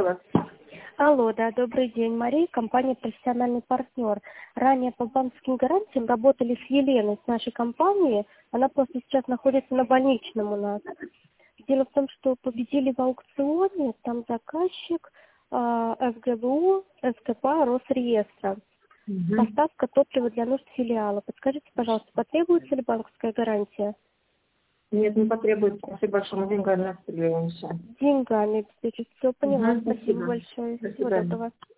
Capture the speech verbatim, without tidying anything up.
слушаю вас. Алло, да, добрый день. Мария, компания «Профессиональный партнер». Ранее по банковским гарантиям работали с Еленой, с нашей компанией. Она просто сейчас находится на больничном у нас. Дело в том, что победили в аукционе, там заказчик э, ФГБУ, СКП, Росреестра. Угу. Поставка топлива для нужд филиала. Подскажите, пожалуйста, потребуется ли банковская гарантия? Нет, не потребуется. Спасибо большое. Мы деньгами обстреливаемся. Деньгами обеспечить. Все, поняла. Угу, Спасибо спасибо. большое. До Всего свидания. доброго.